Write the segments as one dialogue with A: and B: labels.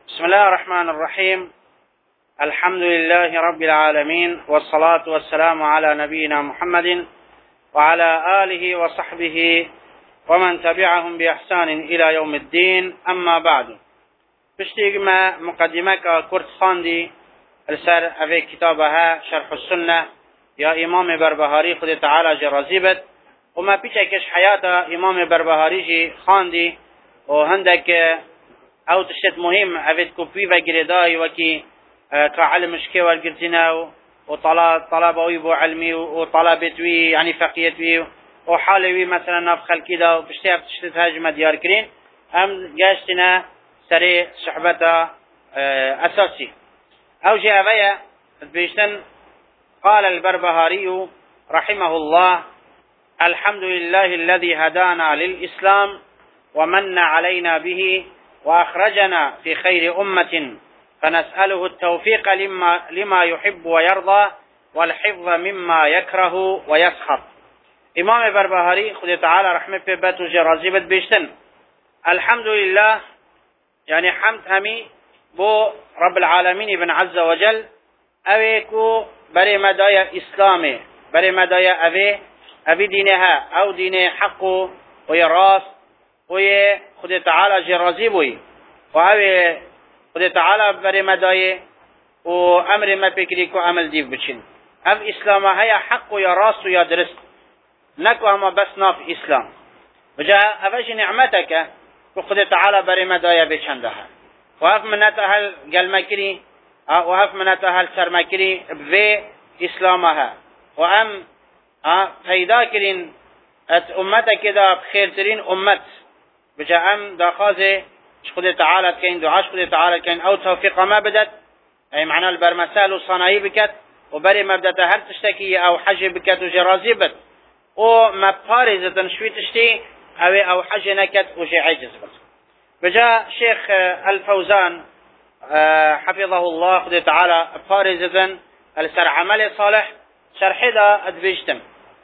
A: بسم الله الرحمن الرحيم. الحمد لله رب العالمين، والصلاة والسلام على نبينا محمد وعلى آله وصحبه ومن تبعهم بإحسان إلى يوم الدين. أما بعد، بشتيق ما مقدمك كرت خاندي السر أفي كتابها شرح السنة يا إمام بربهاري خد تعالى جرازيبت، وما بيشكش حياة إمام بربهاري جي خاندي وهندك او تشت مهم افيد كوبي وجرداي وكي كعلمش كي والجرتنا وطلبوي بو علمي وطلبتوي يعني فقيتوي وحالوي مثلا نفخل كده وبشتي تشت هاجم ديار كرين ام جاشتنا سري صحبته اساسي او جاء بيشتن. قال البربهاري رحمه الله: الحمد لله الذي هدانا للإسلام ومن علينا به وأخرجنا في خير أمة، فنسأله التوفيق لما يحب ويرضى والحفظ مما يكره ويسخط. إمام بربهاري خد تعالى رحمه بيبت وجرازيبت بيشتن الحمد لله، يعني حمد همي بو رب العالمين ابن عز وجل أويكو بري مدايا إسلامي بري مدايا أبي دينها أو دين حقه ويراس وي خد تعالى جرازي بوي وهاوي خد تعالى بري مداي وامر ما فكريكو عمل ديف بچين اف اسلام هيا حق يا راس يا درست نكو هما بس ناف اسلام وجاء افش نعمتك وخد تعالى بري مداي بچندها واف منتهل قلمكري واف منتهل سرمكري بفي اسلامها وام فيدا كرين ات امتك كده بخير ترين امت بجا ام داخازه خد تعالى كين دعاش خد تعالى كين او توفيق ما بدت اي معنى البرمثال وصناعي بكت وبري ما بدت هل تشتكي او حاجه بكت وجرازي بت وما بارزه شوي تشتي او حاجه نكت وشي عجز بس. بجا شيخ الفوزان حفظه الله خد تعالى بارزه السر عمل صالح شرح ذا ادفجتم.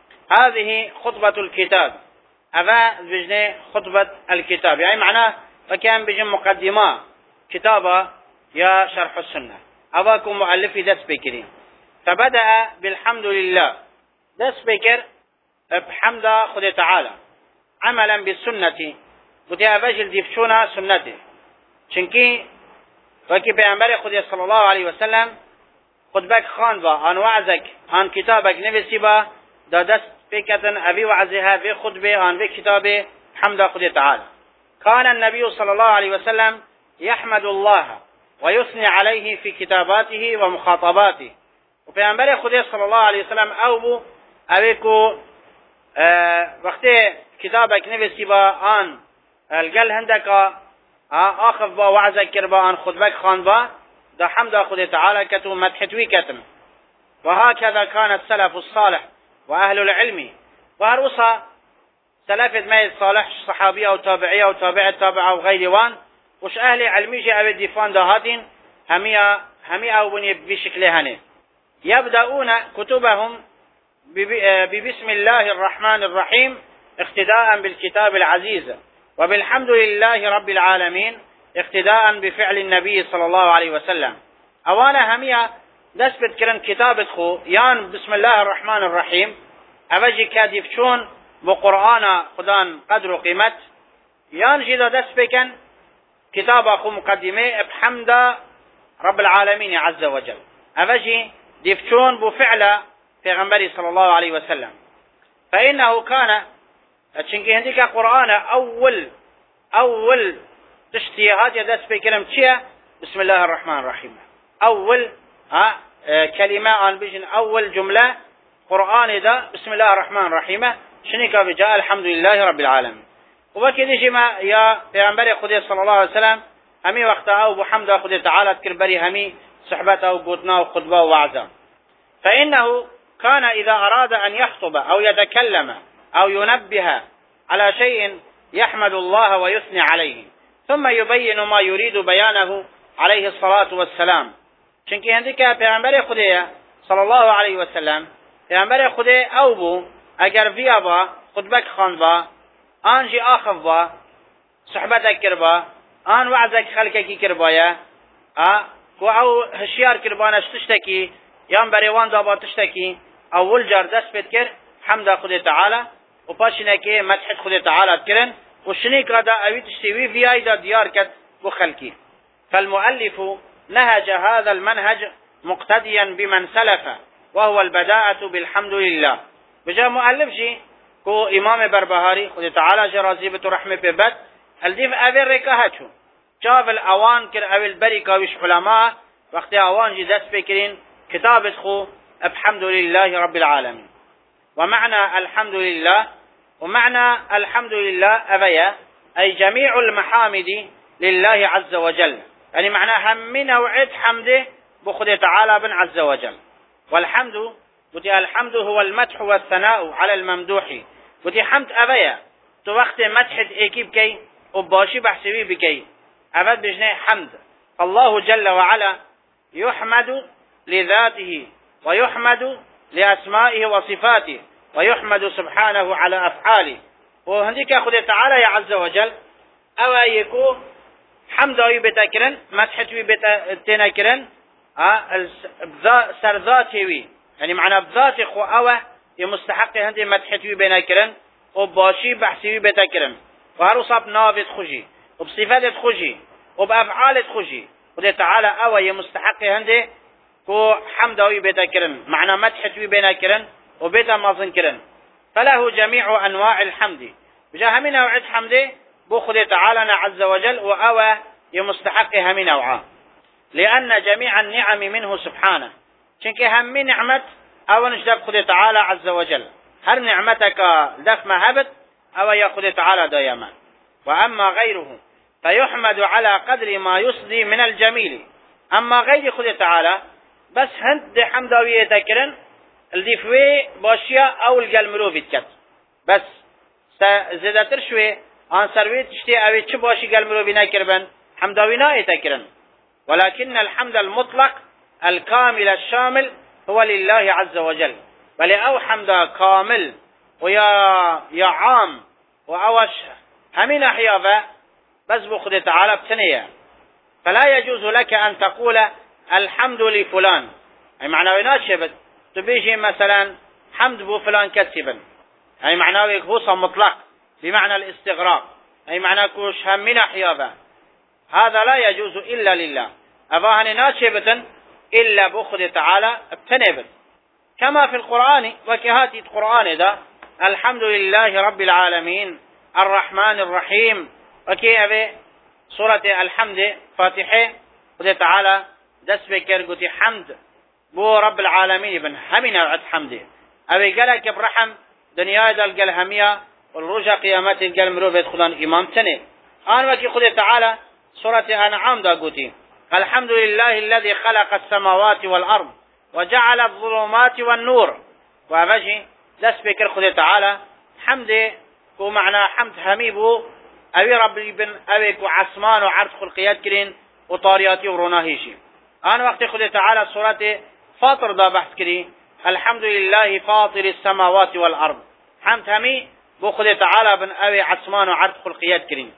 A: هذه خطبة الكتاب أفا بجنة خطبة الكتاب، يعني معناه فكان بجن مقدمة كتابة يا شرح السنة أباكم مؤلفي دس بكرين. فبدأ بالحمد لله دس بكر بحمد خد تعالى عملا بالسنة وتأفجل ديفشونا سنته شنكي وكي بيعنبري خد صلى الله عليه وسلم خد بك خان با عن وعزك عن كتابك نفسي با دا دست بكتن أبي وعزها في خطبه عن في كتابه حمد خد تعالى. كان النبي صلى الله عليه وسلم يحمد الله ويثني عليه في كتاباته ومخاطباته. وفي أنبري خد صلى الله عليه وسلم أوبو أبيكو وقت كتابك نفسي با عن القل هندك آخف با وعزك كربا عن خطبك خان با دا حمد خد تعالى كتو مدحتوي كتم. وهكذا كان السلف الصالح وأهل العلم وهروسا سلفت ما الصالح صحابية أو تابعية أو تابعة تابعة وغير وان وش أهل علمي جاء بالدفان دهاتين همية أو بني بشكل هني يبدأون كتبهم ببسم الله الرحمن الرحيم اقتداء بالكتاب العزيز وبالحمد لله رب العالمين اقتداء بفعل النبي صلى الله عليه وسلم. أولا همية دست بتكرن كتابت خو يان بسم الله الرحمن الرحيم أفجي كاديفشون بقرآن خدان قدر وقيمت يان جدا دست بكن كتاب أخو مقدمة بحمد رب العالمين عز وجل أفجي ديفشون بفعل پیغمبر صلى الله عليه وسلم. فإنه كان تشنكي هنديك قرآن أول تشتيهات دست بكرم تشيه بسم الله الرحمن الرحيم أول كلمة عن بيجن أول جملة قرآن ده بسم الله الرحمن الرحيم شنيكا بجاء الحمد لله رب العالمين. وبكذا جماعة يا پیغمبر خدا صلى الله عليه وسلم همي وقت أو بحمد خدا تعالى تكربري همي صحبته وقوتنا وخطبه ووعظه. فإنه كان إذا أراد أن يخطب أو يتكلم أو ينبه على شيء يحمد الله ويثني عليه ثم يبين ما يريد بيانه عليه الصلاة والسلام. چونکه هندیکه پیامبر خدا صلی الله علیه و سلم پیامبر خدا او بو اگر ویا با خطبه خوان با آنجی آخف با صحبت کربا آن وعظك خلقك كربايا کو او هشیار کربانش تشتکی یان بریوان دابا تشتکی اول جار دست بید کر حمد خود تعالی و پاشنه که مدح خود تعالی کرن و شنیک را دا اوی تشتیوی وی آی دا دیار کد و خلکی. فالمؤلف نهج هذا المنهج مقتديا بمن سلف وهو البداءة بالحمد لله. بجا مؤلف جي کو امام بربهاری خود تعالی جرازیبت و رحمه ببد الدیف اوی رکاهتشو جاب الاوان كر او البركة وش علماء وقت اوان جي دست بكرين كتاب خو الحمد لله رب العالمين. ومعنى الحمد لله ومعنى الحمد لله أبيا أي جميع المحامد لله عز وجل، يعني معناها من نوعية حمده بخد تعالى بن عز وجل. والحمد ودي الحمد هو المدح والثناء على الممدوح، ودي حمد أبيا تو وقت مدح ايكيب كي وباشي بحسبي بكي أبد بجنه حمد. الله جل وعلا يحمد لذاته ويحمد لأسمائه وصفاته ويحمد سبحانه على أفعاله. وهنديك أخذ تعالى يا عز وجل أو يكو حمد أو بتكرن مدحت بتنكرن سر ذاته يعني معنى بذات خو أو يمستحق هندي مدحت بنكرن وباشي بحسي بتكرن وهرصاب نافذ خجي وبصفات خجي وبأفعال خجي وده تعالى أو يمستحق هندي كو حمد أو بتكرن معنى مدحت بنكرن وبيتا مازن كرن. فله جميع أنواع الحمد بجاه من نوع حمده بخد تعالى عز وجل وأوى يمستحق هم نوعا، لأن جميع النعم منه سبحانه شنك هم نعمة أو نجدب خد تعالى عز وجل هر نعمتك دف مهبت أو يخد تعالى دائما. وأما غيره فيحمد على قدر ما يصدي من الجميل. أما غير خد تعالى بس هند حمد أو يتكرن الدفوي باشيا او الجلمرو بيتكت بس زيادتر شوي ان سروي تشتي اوي چه باشي جلمرو بنا كربن حمداوي نا يتكرن. ولكن الحمد المطلق الكامل الشامل هو لله عز وجل، بل او حمد كامل ويا عام واوش همين احيابه بس بخد تعالى بتنيه. فلا يجوز لك ان تقول الحمد لفلان اي معناه ناشبت تبيجي مثلا حمد بو فلان كتبا أي معناه يكبوصا مطلق بمعنى الاستغراق أي معناه كوش همنا حيابا، هذا لا يجوز إلا لله أباهن ناشبة إلا بأخذ تعالى ابتنبت. كما في القرآن وكهاتي القرآن ده الحمد لله رب العالمين الرحمن الرحيم وكي أبي سورة الحمد فاتحة قد تعالى دس بكر قد حمد بو رب العالمين ابن همين عد حمده أبي قالك برحم دنيا دل قال همية والرجا قيامات قال مروفة خدان إمام تنه. آن وكي خد تعالى سورة أنعام دا قوتي الحمد لله الذي خلق السماوات والأرض وجعل الظلمات والنور. وأبجي دس بكر خد تعالى حمده ومعنى حمد هميبو أبي ربي بن أبي عصمان وعرض خلقيات كرين وطارياتي وروناهيشي. آن وقت خد تعالى سورة فاطر دا بحث كري الحمد لله فاطر السماوات والأرض حمد همي بخد تعالى بن أبي عثمان وعرض خلقيات كريم.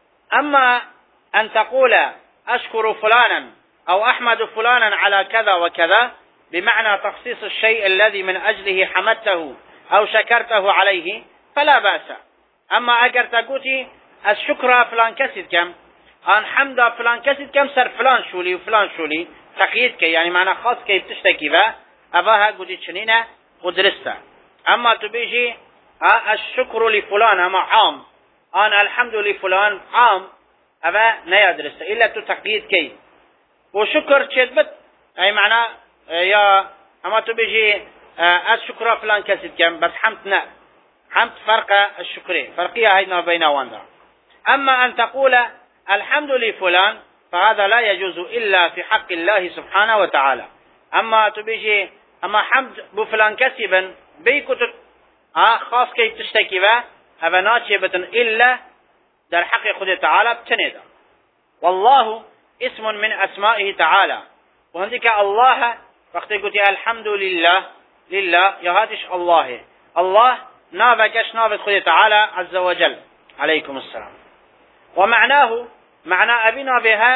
A: أما أن تقول أشكر فلانا أو أحمد فلانا على كذا وكذا بمعنى تخصيص الشيء الذي من أجله حمدته أو شكرته عليه فلا بأس. أما أجر تقولي الشكر فلان كسد كم أن حمد فلان كسد كم سر فلان شولي وفلان شولي تقييد كي يعني معنى خاص كي بتشتكي با أباها قد تشنينه ودرسته. أما تبيجي الشكر لفلان أما عام أن الحمد لفلان عام أبا نيادرسته إلا تقييد كي وشكر تشدبت أي معنى يا أما تبيجي الشكر فلان كسد كم بس حمدنا حمد فرق الشكر فرقية هيدنا بين واندا. أما أن تقول الحمد لفلان فهذا لا يجوز إلا في حق الله سبحانه وتعالى. أما تبيجي أما حمد بفلان كسبا بيكتب خاص كي تشتكي به هذا ناشبة إلا در حق خود تعالى بتنيدا. والله اسم من أسمائه تعالى وهندك الله وقت قلت الحمد لله لله يهاتش الله نافكش نافت خود تعالى عز وجل عليكم السلام. ومعناه معنى أبنا بها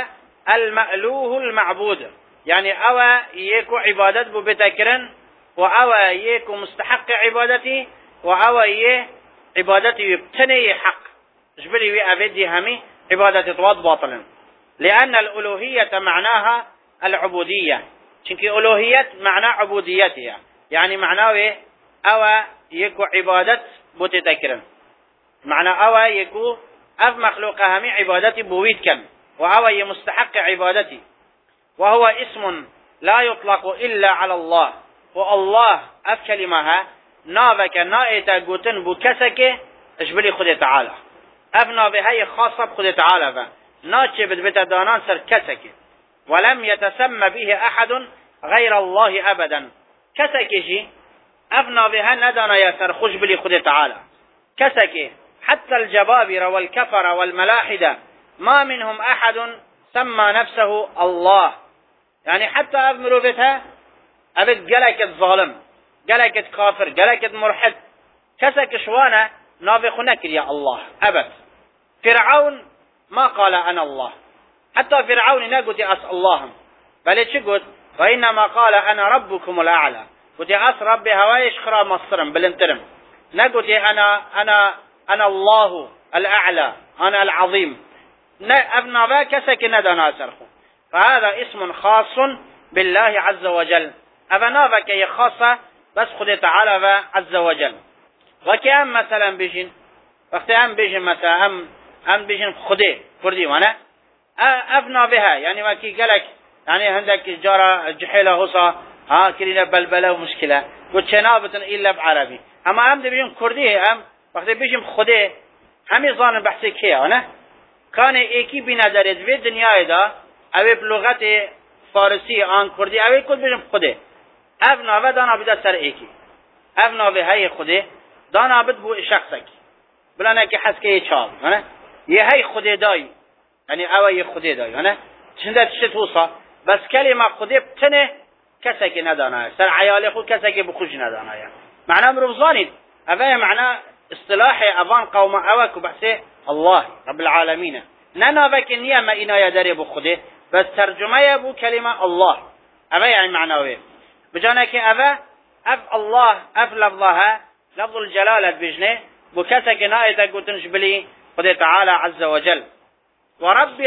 A: المألوه المعبود، يعني أو يكو عبادت بو بتكرن، وأو يكو مستحق عبادتي، وأو عبادتي يبتني حق جبلي وأبدي همي عبادتي طواد باطلا، لأن الألوهية معناها العبودية، چونكي ألوهية معنى عبوديتها، يعني معناه أو يكو عبادت بو تتكرن، معنى أو يكو أف مخلوق همي عبادتي بويد كن، وأو يمستحق عبادتي، وهو اسم لا يطلق إلا على الله، والله أف كلمها نابك نائتا قوتن بو كسك اجبلي خد تعالى، أف نابهي خاصة بخد تعالى ناتش بدبت دانان سر كسك، ولم يتسمى به أحد غير الله أبدا، كسك جي أف نابها ندانا يسر خجبلي خد تعالى كسك، حتى الجبابرة والكفر والملاحدة ما منهم أحد سمى نفسه الله، يعني حتى أبمرو بتها أبد قلقت ظالم، قلقت كافر، قلقت مرحد، كسك شوانا نابخ نكر يا الله أبد. فرعون ما قال أنا الله، حتى فرعون نقول أسأل اللهم، بل تشقد وإنما قال أنا ربكم الأعلى، قلت أس ربي هوايش خرا مصرم بالانترم، نقول أنا الله الأعلى، أنا العظيم، أبنا با كسك ندانا سرخو، فهذا اسم خاص بالله عز وجل، أبنا با كي خاصة بس خد تعالى عز وجل. وكأن مثلا بيجن وقت بيجن مثلا أم بيجن خده فردي وانا أبنا بها، يعني وكي قالك يعني عندك جارة جحيلة هصا كرينا بلبلة ومشكلة وتشنابة إلا بعربي، أما أم بيجن كردي وقت بيجن خده همي ظان بحثي كيه وانا كان ایکی بی ندارد و دنیای دا اوی بلغت فارسی آن کردی اوی کل بجم خوده اف ناوه دانا بده سر ایکی، اف ناوه های خوده دانا بد بو شخصک بلانه که حس که یه چاب یه های خوده دای، یعنی اوی خوده دای چنده تشت توصا بس کلمه خوده بتنه کسکی ندانه سر عیال خود کسکی بخوش ندانه، معنی مروزانید اوی معنی اصطلاح افان قوم اوک و بحثه الله رب العالمين، ننا بك نية ما إنا يدري بخده بس ترجمة يبو كلمة الله أبا يعني معنوي بجانك أبا الله أف لفظها لفظ الجلالة بجنه بكتك نائتا قتنش بلي خده تعالى عز وجل. ورب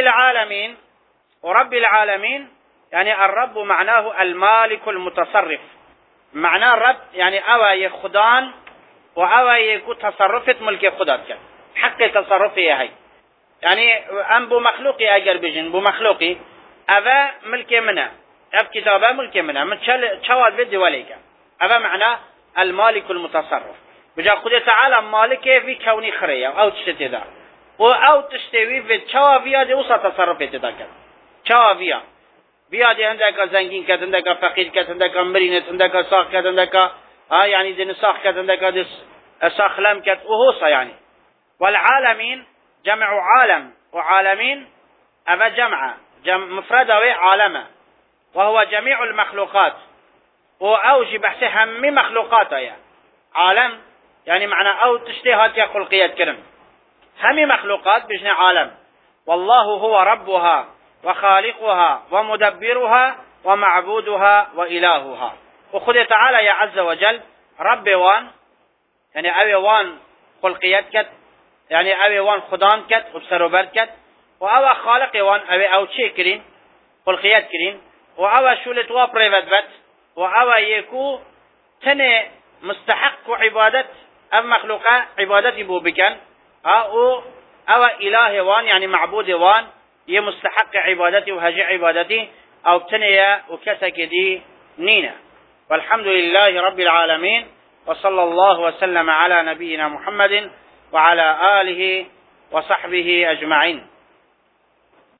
A: العالمين يعني الرب معناه المالك المتصرف، معناه الرب يعني أوا يخدان وأوا يكو تصرفت ملك خداتك حق تصرفي هاي، يعني ام بو مخلوقي اگر بجن بو مخلوقي اوا ملك منه اف كتابه ملك منه من شواد بدي وليك اوا معناه المالك المتصرف، بجا خود تعالى مالك في كوني خريه او تشتي ذا او تشتوي في شوافيا دي وصا تصرف تذكر شوافيا بيادي عندك زنگين كت عندك فقير كت عندك مرينه عندك ساخ كت عندك يعني دي ساخ كت عندك ساخ لم كت وهو يعني. والعالمين جمع عالم، وعالمين أبا جمع مفردة عالمة، وهو جميع المخلوقات وأوجي بحثها من مخلوقاتها عالم، يعني معنى أو تشتهات يا خلقيات كرم همي مخلوقات بجنة عالم، والله هو ربها وخالقها ومدبرها ومعبودها وإلهها، وخذ تعالى يا عز وجل رب وان يعني أوي وان خلقيات كت، يعني اوی وان خدان کت و سروبر کت و او خالق وان اوی او چه کرین خلقیت کرین و او شولت و پریوت بد و او یکو تنه مستحق عبادت او مخلوقه عبادتی بو بکن او اله وان يعني معبود وان يه مستحق عبادتي وهجي عبادتي او تنه و کسک دی نينا. والحمد لله رب العالمين، وصلى الله وسلم على نبينا محمد وعلى آله وصحبه أجمعين.